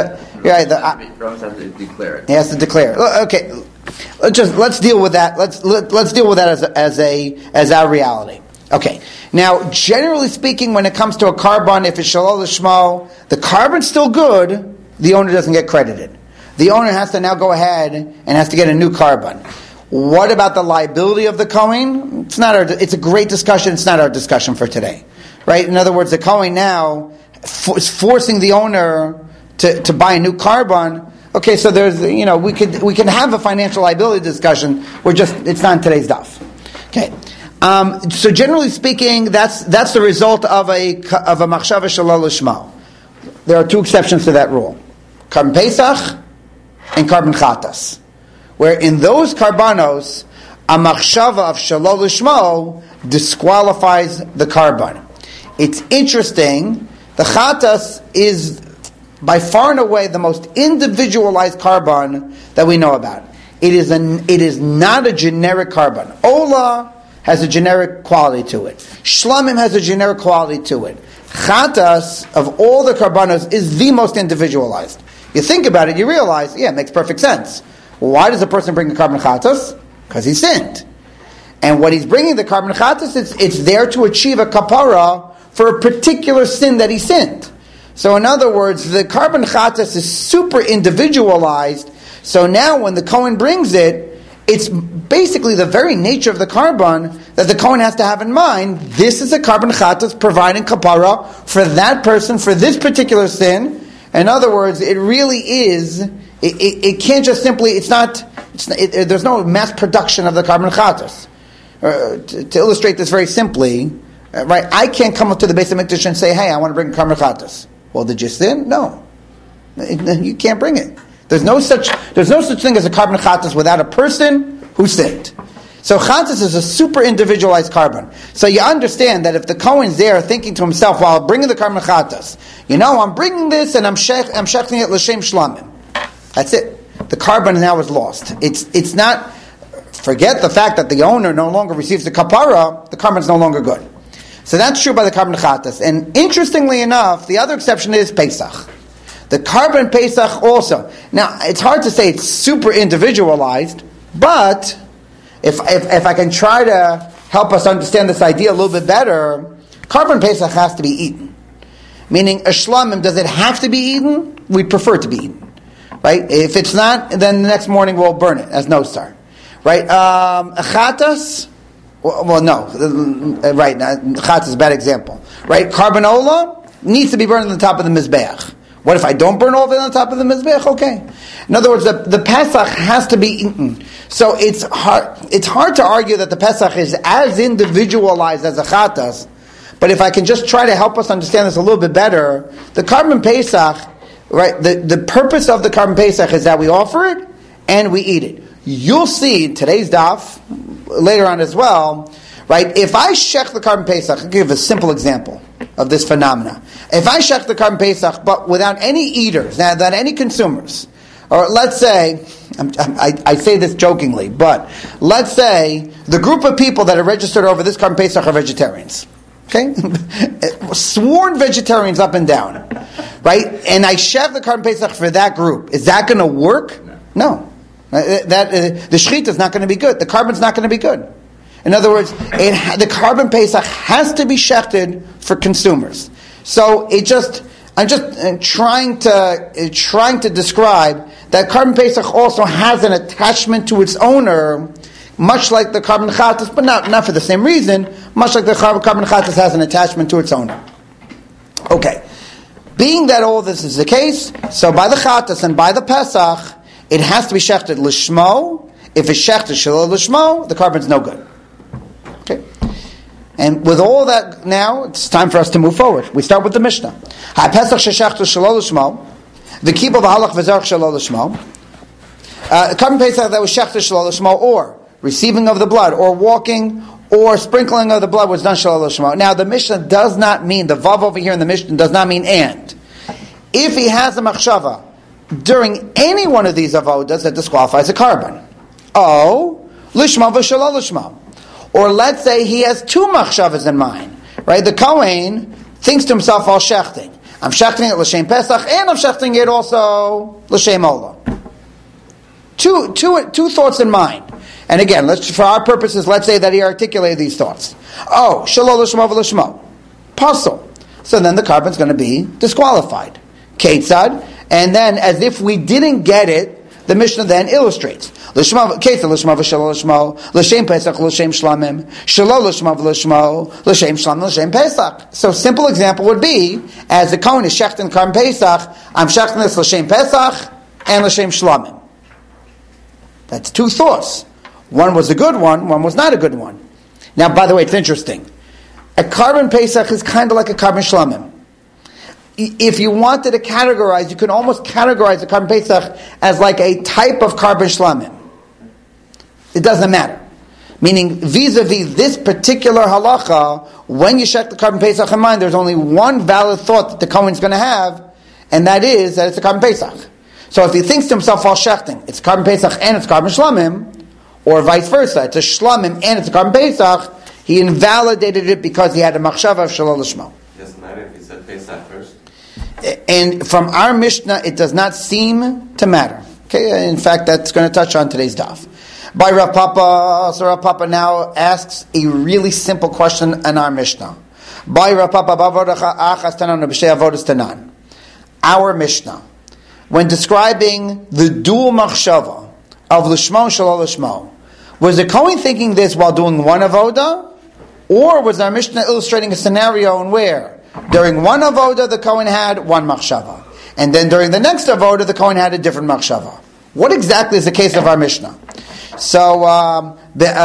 Rambam has to declare it. He has to declare it. Okay, let's deal with that. Let's deal with that as our reality. Okay. Now, generally speaking, when it comes to a carbon, if it's shalol lishmo, the carbon's still good. The owner doesn't get credited. The owner has to now go ahead and has to get a new carbon. What about the liability of the Kohen? It's a great discussion. It's not our discussion for today, right? In other words, the Kohen now is forcing the owner to buy a new carbon. Okay, so there's we can have a financial liability discussion. It's not in today's daf. Okay, so generally speaking, that's the result of a machshava shalol lishmo. There are two exceptions to that rule: carbon pesach and carbon chatas. Where in those karbanos, a machshava of shalol lishmo disqualifies the carbon. It's interesting. The chatas is by far and away the most individualized carbon that we know about. It is not a generic carbon. Ola has a generic quality to it. Shlamim has a generic quality to it. Chatas of all the karbanos is the most individualized. You think about it, you realize, it makes perfect sense. Well, why does a person bring a carbon chatas? Because he sinned. And what he's bringing the carbon chatas, it's there to achieve a kapara for a particular sin that he sinned. So in other words, the carbon chatas is super individualized. So now when the Kohen brings it, it's basically the very nature of the carbon that the Kohen has to have in mind. This is a carbon chatas providing kapara for that person, for this particular sin. In other words, it really is... It can't just simply. There's no mass production of the carbon chatas. To illustrate this very simply, right? I can't come up to the Beis HaMikdash and say, "Hey, I want to bring carbon chatas." Well, did you sin? No, you can't bring it. There's no such thing as a carbon chatas without a person who sinned. So chatas is a super individualized carbon. So you understand that if the Kohen's there thinking to himself while bringing the carbon chatas, I'm bringing this and I'm shechting it l'shem shlamim. That's it. The carbon now is lost. It's not. Forget the fact that the owner no longer receives the kapara. The carbon is no longer good. So that's true by the carbon chatas. And interestingly enough, the other exception is Pesach. The carbon Pesach also. Now it's hard to say it's super individualized, but if I can try to help us understand this idea a little bit better, carbon Pesach has to be eaten. Meaning a shlamim, does it have to be eaten? We prefer it to be eaten. Right? If it's not, then the next morning we'll burn it as no star. Right? Chatas? Well, no. Right. Chatas is a bad example. Right? Carbonola needs to be burned on the top of the Mizbeach. What if I don't burn all of it on the top of the Mizbeach? Okay. In other words, the Pesach has to be eaten. So it's hard to argue that the Pesach is as individualized as a Chatas. But if I can just try to help us understand this a little bit better, the carbon Pesach, right? The purpose of the carbon Pesach is that we offer it and we eat it. You'll see in today's daf, later on as well, right? If I shech the carbon Pesach, I'll give a simple example of this phenomena. If I shech the carbon Pesach, but without any eaters, without any consumers, or let's say, I say this jokingly, but let's say the group of people that are registered over this Karban Pesach are vegetarians. Okay? Sworn vegetarians up and down. Right? And I shev the Karban Pesach for that group. Is that going to work? No. The shechita is not going to be good. The carbon's not going to be good. In other words, the Karban Pesach has to be shechted for consumers. So I'm just trying to describe that Karban Pesach also has an attachment to its owner, much like the Karban Chatas, but not for the same reason, much like the Karban Chatas has an attachment to its owner. Okay. Being that all this is the case, so by the Chatas and by the Pesach, it has to be shechted lishmo. If it's shechted shelo lishmo, the carbon's no good. Okay? And with all that now, it's time for us to move forward. We start with the Mishnah. Ha-Pesach sheshechted shelo lishmo, v'kibo v'halach v'zarch shelo lishmo. Karban Pesach that was shechted shelo lishmo, or receiving of the blood, or walking, or sprinkling of the blood was done shelo lishmo. Now the Mishnah does not mean, the vav over here in the Mishnah does not mean and. If he has a machshava during any one of these avodas, that disqualifies a carbon. Oh, lishma v'shelo lishma. Or let's say he has two machshavas in mind. Right? The Kohen thinks to himself, "Al shechting. I'm shechting it l'shem Pesach, and I'm shechting it also l'shem Ola." Two thoughts in mind. And again, for our purposes, let's say that he articulated these thoughts. Oh, shelo lishma v'lishma. Puzzle. So then the carbon's going to be disqualified. Ketzad. And then, as if we didn't get it, the Mishnah then illustrates. L'shma v'shelo l'shmo, l'shem Pesach, l'shem shlamim, shelo l'shma v'l'shmo, l'shem shlamim, l'shem Pesach. So, simple example would be, as the Kohen is shechting Karban Pesach, I'm shechting this l'shem Pesach and l'shem shlamim. That's two thoughts. One was a good one was not a good one. Now, by the way, it's interesting. A Karban Pesach is kind of like a Karban shlamim. If you wanted to categorize, you could almost categorize the Karban Pesach as like a type of Karban Shlamim. It doesn't matter. Meaning, vis-a-vis this particular halacha, when you check the Karban Pesach in mind, there's only one valid thought that the Kohen's going to have, and that is that it's a Karban Pesach. So if he thinks to himself, while shechting, it's Karban Pesach and it's Karban Shlamim, or vice versa, it's a Shlamim and it's a Karban Pesach, he invalidated it because he had a machshava of Shelo Lishmo. Doesn't matter if he said Pesach first. And from our Mishnah, it does not seem to matter. Okay, in fact, that's going to touch on today's daf. By Rav Papa, so Rav Papa now asks a really simple question in our Mishnah. By Rav Papa, our Mishnah, when describing the dual machshava of Lishmo Shelo Lishmo, was the Kohen thinking this while doing one avoda, or was our Mishnah illustrating a scenario in where during one avoda, the Kohen had one machshava. And then during the next avoda, the Kohen had a different machshava. What exactly is the case of our Mishnah? So, Rav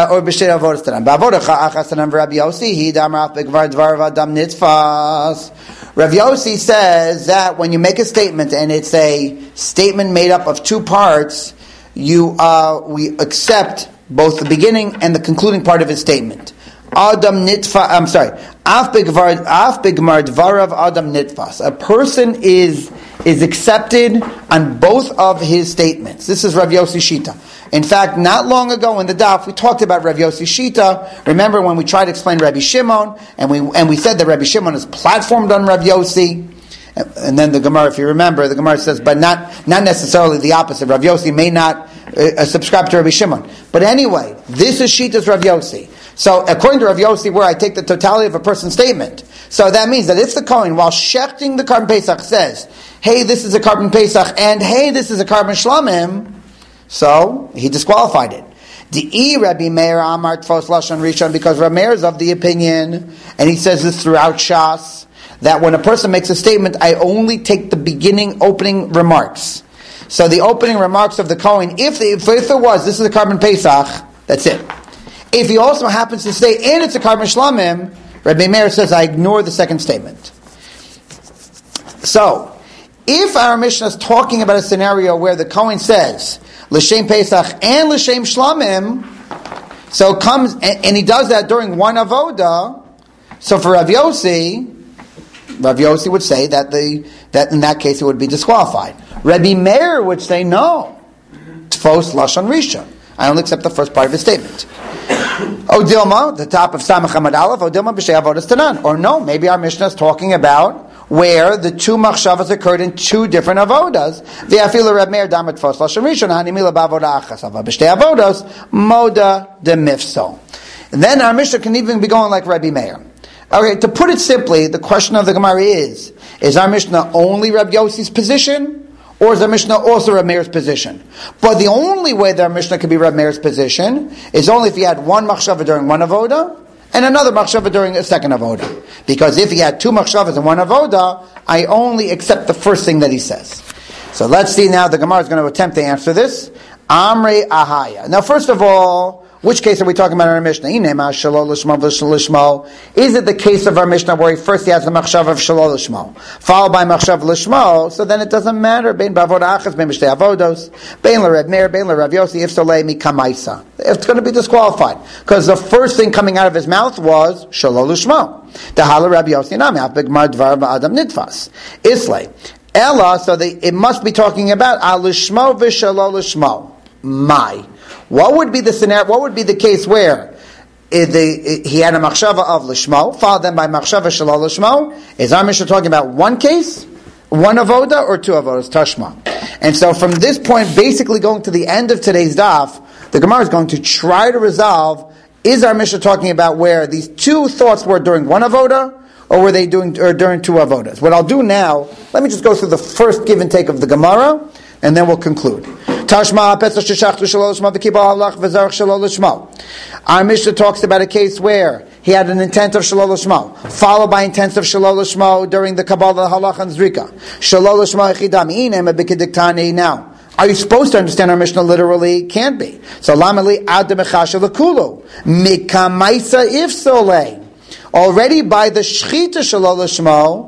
Yossi says that when you make a statement and it's a statement made up of two parts, we accept both the beginning and the concluding part of his statement. Adam nitfa. I'm sorry. Af bigmar dvarav Adam nitfas. A person is accepted on both of his statements. This is Rav Yossi Shita. In fact, not long ago in the daf we talked about Rav Yossi Shita. Remember when we tried to explain Rabbi Shimon, and we said that Rabbi Shimon is platformed on Rav Yossi. And then the Gemara, if you remember, the Gemara says, but not necessarily the opposite. Rav Yossi may not subscribe to Rabbi Shimon. But anyway, this is Shita's Rav Yossi. So, according to Rav Yossi, where I take the totality of a person's statement, so that means that if the Kohen, while shechting the Karban Pesach, says, hey, this is a Karban Pesach, and hey, this is a Karban Shlamim, so he disqualified it. Di'i Rabbi Meir Amar Tfos Lashon Rishon, because Rabbi Meir is of the opinion, and he says this throughout Shas, that when a person makes a statement, I only take the opening remarks. So the opening remarks of the Kohen, if there was, this is a Karban Pesach, that's it. If he also happens to say, and it's a Karban Shlamim, Rabbi Meir says, I ignore the second statement. So, if our Mishnah is talking about a scenario where the Kohen says, L'shem Pesach and L'shem Shlamim, so comes, and he does that during one avoda, so for Rav Yossi would say that in that case it would be disqualified. Rabbi Meir would say no. Tfos Lashon Rishon. I only accept the first part of his statement. Odilma, the top of Samach Hamad Aleph, Odilma b'shtei avodas tanan. Or no, maybe our Mishnah is talking about where the two machshavas occurred in two different avodas. V'afilu Reb Meir damat tfos Lashon Rishon, hanimila b'avoda achas, ava b'shtei avodos, moda de mifso. And then our Mishnah can even be going like Rabbi Meir. Okay, to put it simply, the question of the Gemara is our Mishnah only Rabbi Yossi's position? Or is our Mishnah also Reb Meir's position? But the only way that our Mishnah could be Reb Meir's position is only if he had one machshava during one avoda and another machshava during a second avoda. Because if he had two machshavas in one avoda, I only accept the first thing that he says. So let's see now, the Gemara is going to attempt to answer this. Amrei Ahaya. Now first of all, which case are we talking about in our Mishnah? Is it the case of our Mishnah where first he has the machshav of shalol lishmo, followed by machshav lishmo? So then it doesn't matter. Bein b'avoda achas, bein b'shtei avodos, bein l'Reb Meir, bein l'Rav Yossi, if so lei mikamaisa. It's going to be disqualified because the first thing coming out of his mouth was shalol lishmo. Dehala Rav Yossi nami af b'gmar dvar ba'adam nitfas. Islay ella. So it must be talking about al lishmo v'shalol lishmo. My. What would be the scenario? What would be the case where he had a machshava of lishmo, followed then by machshava shalol lishmo? Is our Mishnah talking about one case, one avoda, or two avodas? Tashma. And so from this point, basically going to the end of today's daf, the Gemara is going to try to resolve: is our Mishnah talking about where these two thoughts were during one avoda, or were they during two avodas? What I'll do now, let me just go through the first give and take of the Gemara, and then we'll conclude. Tashma pesach sheshachtu shalol lishmo v'kibal halach v'zarach shalol lishmo. Our Mishnah talks about a case where he had an intent of shalol lishmo, followed by intent of shalol lishmo during the kabbalah, halach, and zrika. Shalol lishmo echidam inem b'kediktani. Now, are you supposed to understand our Mishnah literally? Can't be. So lamali ad demechasha lekulu mikamaisa ifsolei. Already by the shchita shalol lishmo,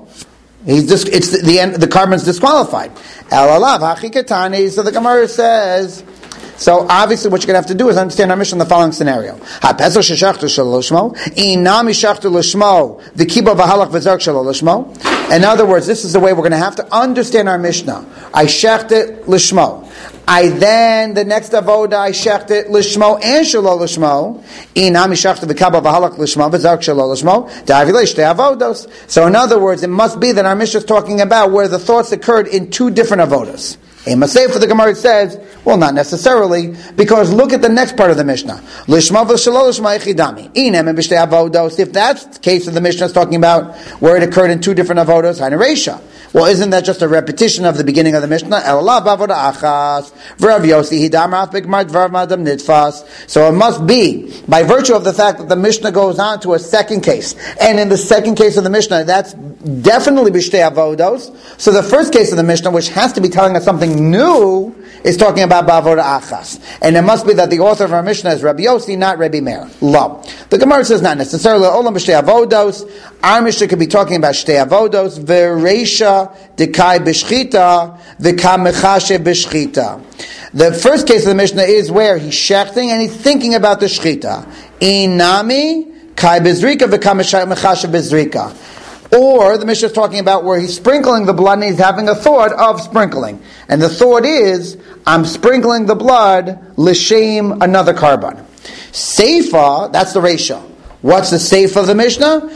the carbon's disqualified. Elalav hachikatani. So the Gemara says. So obviously, what you're going to have to do is understand our Mishnah in the following scenario. Ha-pesach sheshachtu shalol lishmo, inami shachtu lishmo, v'kiba v'halach v'zark shalol lishmo. In other words, this is the way we're going to have to understand our Mishnah. I shechted lishmo. I then, the next avoda, I shechted lishmo and shalol lishmo. Inami shachtu v'kaba v'halach lishmo, v'zark shalol lishmo. Da'avilei shtei avodos. So in other words, it must be that our Mishnah is talking about where the thoughts occurred in two different avodas. A Masay for the Gemara it says, well, not necessarily, because look at the next part of the Mishnah. Lishma v'shalol lishma echidami. Inem and b'shtei avodos. If that's the case of the Mishnah is talking about where it occurred in two different avodos, hainu reisha. Well, isn't that just a repetition of the beginning of the Mishnah? Elav b'avoda achas. V'Rav Yossi hidam raf b'gmar dvar madam nitfas. So it must be, by virtue of the fact that the Mishnah goes on to a second case. And in the second case of the Mishnah, that's definitely b'shtei avodos. So the first case of the Mishnah, which has to be telling us something new, is talking about b'avoda achas. And it must be that the author of our Mishnah is Rabbi Yossi, not Rabbi Meir. Lo. The Gemara says not necessarily. Olam b'shtei avodos. Our Mishnah could be talking about shtei avodos. V'reisha dekai b'shchita v'kamechashe b'shchita. The first case of the Mishnah is where he's shechting and he's thinking about the shchita. Inami kai b'zrika v'kamechashe b'zrika. Or the Mishnah is talking about where he's sprinkling the blood and he's having a thought of sprinkling. And the thought is, I'm sprinkling the blood, l'shem another carbon. Seifa, that's the ratio. What's the seifa of the Mishnah?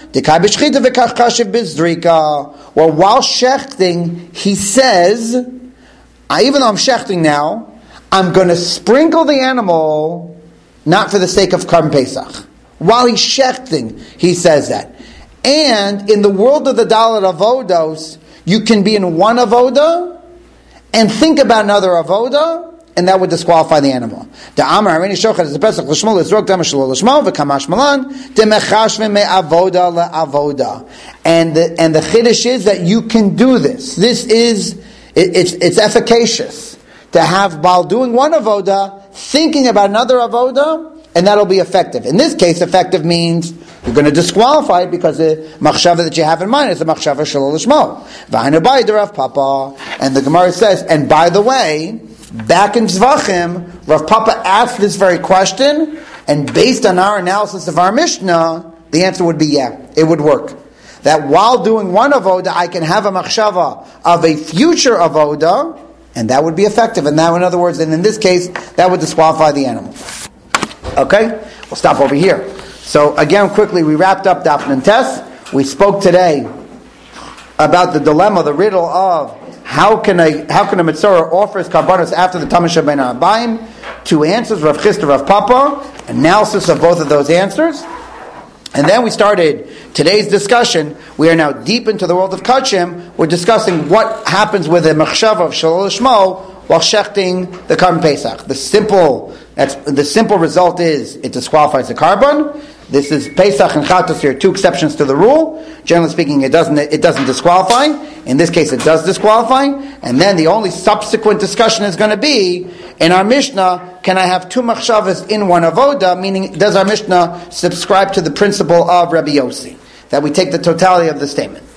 Well, while shechting, he says, even though I'm shechting now, I'm going to sprinkle the animal, not for the sake of Karban Pesach. While he's shechting, he says that. And in the world of the Dalet Avodos, you can be in one avoda and think about another avoda, and that would disqualify the animal. The Amar Harini Shochad is the Pesach L'Shmo L'Zrok Dama Shelo L'Shmo V'Kamash Malan Demechashve Me'avoda Le'avoda. And the Chiddush is that you can do this. This is it's efficacious to have while doing one avoda thinking about another avoda, and that'll be effective. In this case, effective means you're going to disqualify it because the machshava that you have in mind is the machshava shalol lishmo. V'hainu bai d'Rav Papa, and the Gemara says, and by the way, back in Zvachim, Rav Papa asked this very question, and based on our analysis of our Mishnah, the answer would be yeah, it would work. That while doing one avoda, I can have a machshava of a future avoda, and that would be effective. And now, in other words, and in this case, that would disqualify the animal. Okay? We'll stop over here. So again, quickly, we wrapped up Daf Nuntes. We spoke today about the dilemma, the riddle of how can a Mitzvah offer his karbanos after the Tamisha Ben Arbaim? Two answers, Rav Chisda, Rav Papa, analysis of both of those answers. And then we started today's discussion. We are now deep into the world of Kachim. We're discussing what happens with a machshava of Shalol Shmo while shechting the Karban Pesach. The simple result is it disqualifies the Karban. This is Pesach and Chatos. There are two exceptions to the rule. Generally speaking, it doesn't disqualify. In this case, it does disqualify. And then the only subsequent discussion is going to be in our Mishnah. Can I have two machshavas in one avoda? Meaning, does our Mishnah subscribe to the principle of Rabbi Yossi that we take the totality of the statement?